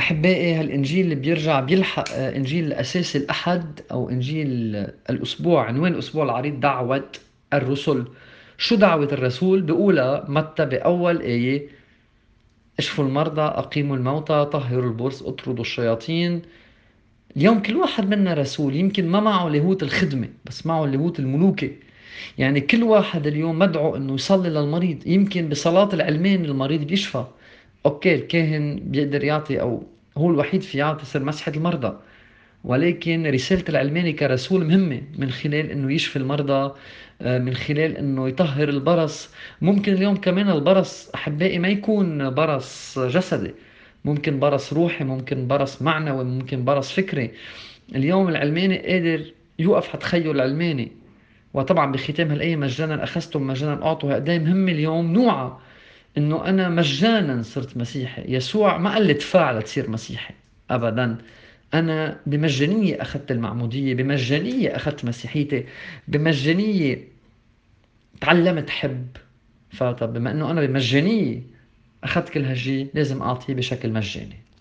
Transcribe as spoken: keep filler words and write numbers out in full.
أحبائي، هالإنجيل اللي بيرجع بيلحق آه، إنجيل الأساسي الأحد أو إنجيل الأسبوع. عنوان الأسبوع العريض دعوة الرسل. شو دعوة الرسول؟ بيقولها متى بأول آية: اشفوا المرضى، أقيموا الموتى، طهروا البرص، اطردوا الشياطين. اليوم كل واحد منا رسول، يمكن ما معه لاهوت الخدمة بس معه اللاهوت الملوكي. يعني كل واحد اليوم مدعو انه يصلي للمريض. يمكن بصلاة العلمان المريض بيشفى. اوكي، الكاهن بيقدر يعطي او هو الوحيد في يعطي سر مسحة المرضى، ولكن رسالة العلماني كرسول مهمة من خلال انه يشفي المرضى، آه، من خلال انه يطهر البرص. ممكن اليوم كمان البرص احبائي ما يكون برص جسدي، ممكن برص روحي، ممكن برص معنوي، ممكن برص فكري. اليوم العلماني قادر يوقف حتخيل العلماني. وطبعا بختام هالآية: مجانا أخذتم مجانا أعطوا. هالقد مهم اليوم نوعى إنه أنا مجانا صرت مسيحي. يسوع ما قال لي ادفع لتصير مسيحي أبدا. أنا بمجانية أخذت المعمودية، بمجانية أخذت مسيحيتي، بمجانية تعلمت حب. فطب بما إنه أنا بمجانية أخذت كل هالشي، لازم أعطيه بشكل مجاني.